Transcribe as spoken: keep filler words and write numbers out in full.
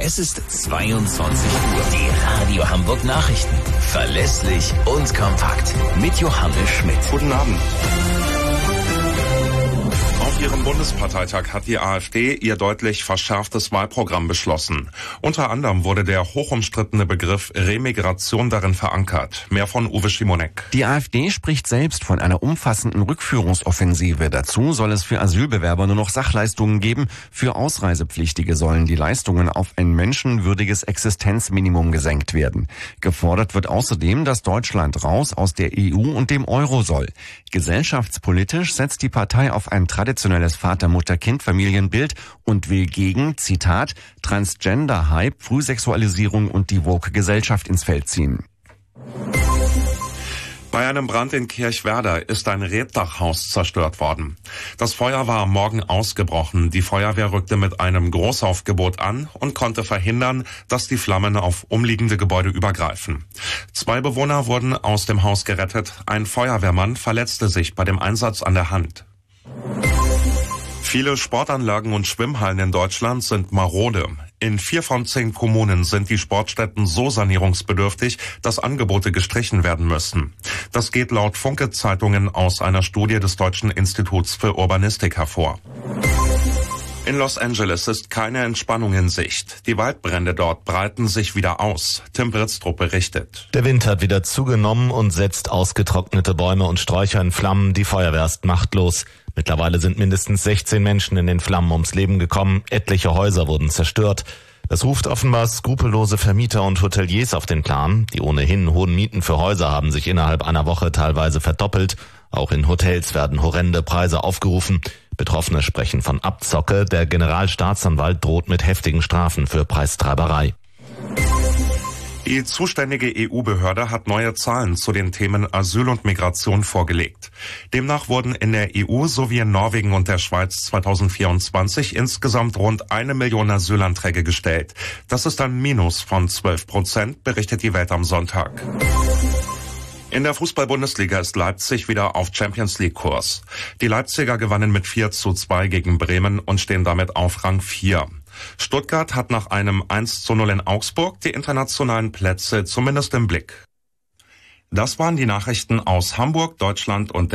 Es ist zweiundzwanzig Uhr. Die Radio Hamburg Nachrichten. Verlässlich und kompakt. Mit Johannes Schmidt. Guten Abend. Auf ihrem Bundesparteitag hat die AfD ihr deutlich verschärftes Wahlprogramm beschlossen. Unter anderem wurde der hochumstrittene Begriff Remigration darin verankert. Mehr von Uwe Schimonek. Die AfD spricht selbst von einer umfassenden Rückführungsoffensive. Dazu soll es für Asylbewerber nur noch Sachleistungen geben. Für Ausreisepflichtige sollen die Leistungen auf ein menschenwürdiges Existenzminimum gesenkt werden. Gefordert wird außerdem, dass Deutschland raus aus der E U und dem Euro soll. Gesellschaftspolitisch setzt die Partei auf ein traditionelles Vater-Mutter-Kind-Familienbild und will gegen, Zitat, Transgender-Hype, Frühsexualisierung und die Woke-Gesellschaft ins Feld ziehen. Bei einem Brand in Kirchwerder ist ein Rebdachhaus zerstört worden. Das Feuer war am Morgen ausgebrochen. Die Feuerwehr rückte mit einem Großaufgebot an und konnte verhindern, dass die Flammen auf umliegende Gebäude übergreifen. Zwei Bewohner wurden aus dem Haus gerettet. Ein Feuerwehrmann verletzte sich bei dem Einsatz an der Hand. Viele Sportanlagen und Schwimmhallen in Deutschland sind marode. In vier von zehn Kommunen sind die Sportstätten so sanierungsbedürftig, dass Angebote gestrichen werden müssen. Das geht laut Funke-Zeitungen aus einer Studie des Deutschen Instituts für Urbanistik hervor. In Los Angeles ist keine Entspannung in Sicht. Die Waldbrände dort breiten sich wieder aus. Tim Britztrup berichtet. Der Wind hat wieder zugenommen und setzt ausgetrocknete Bäume und Sträucher in Flammen. Die Feuerwehr ist machtlos. Mittlerweile sind mindestens sechzehn Menschen in den Flammen ums Leben gekommen. Etliche Häuser wurden zerstört. Das ruft offenbar skrupellose Vermieter und Hoteliers auf den Plan. Die ohnehin hohen Mieten für Häuser haben sich innerhalb einer Woche teilweise verdoppelt. Auch in Hotels werden horrende Preise aufgerufen. Betroffene sprechen von Abzocke. Der Generalstaatsanwalt droht mit heftigen Strafen für Preistreiberei. Die zuständige E U-Behörde hat neue Zahlen zu den Themen Asyl und Migration vorgelegt. Demnach wurden in der E U sowie in Norwegen und der Schweiz zweitausendvierundzwanzig insgesamt rund eine Million Asylanträge gestellt. Das ist ein Minus von zwölf Prozent, berichtet die Welt am Sonntag. In der Fußball-Bundesliga ist Leipzig wieder auf Champions-League-Kurs. Die Leipziger gewannen mit vier zu zwei gegen Bremen und stehen damit auf Rang vier. Stuttgart hat nach einem eins zu null in Augsburg die internationalen Plätze zumindest im Blick. Das waren die Nachrichten aus Hamburg, Deutschland und der